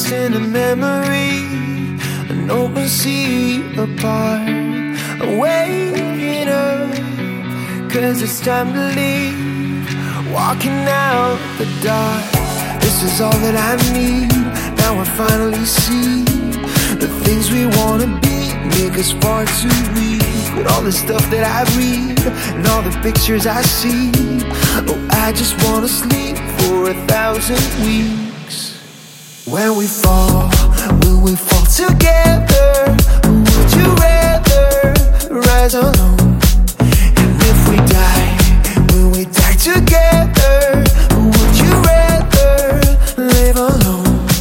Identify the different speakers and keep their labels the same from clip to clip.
Speaker 1: lost in a memory, an open sea apart. I'm waking up, 'cause it's time to leave. Walking out the dark, this is all that I need. Now I finally see the things we wanna be make us far too weak. With all the stuff that I read and all the pictures I see, oh, I just wanna sleep for 1,000 weeks. When we fall, will we fall together? Or would you rather rise alone? And if we die, will we die together? Or would you rather live alone?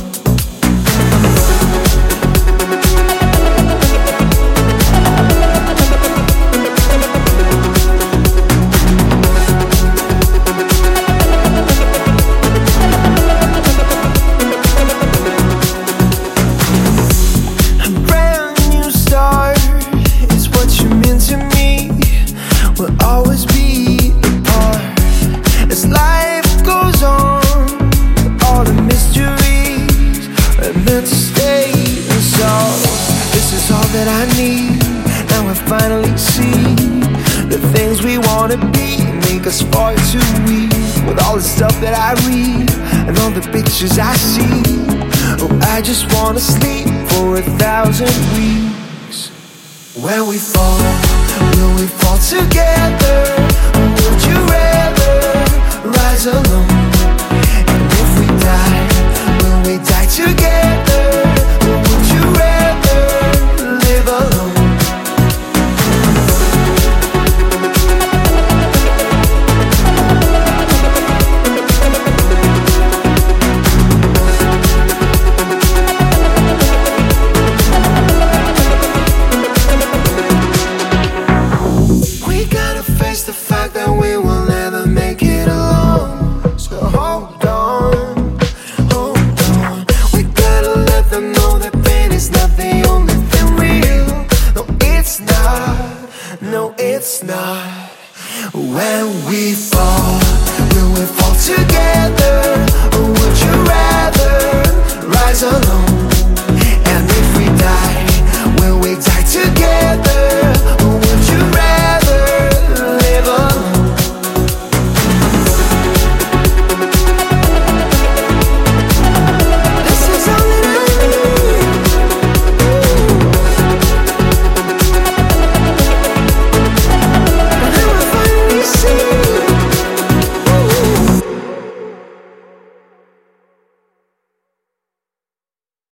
Speaker 1: We'll always be apart as life goes on. All the mysteries are meant to stay unsolved. This is all that I need. Now I finally see the things we wanna be make us far too weak. With all the stuff that I read and all the pictures I see, oh, I just wanna sleep for 1,000 weeks. When we fall, will we fall together? Or would you rather rise alone? And if we die, will we die together? Or would you rather live alone? The fact that we will never make it alone. So hold on, hold on. We gotta let them know that pain is not the only thing real. No, it's not, no, it's not. When we fall,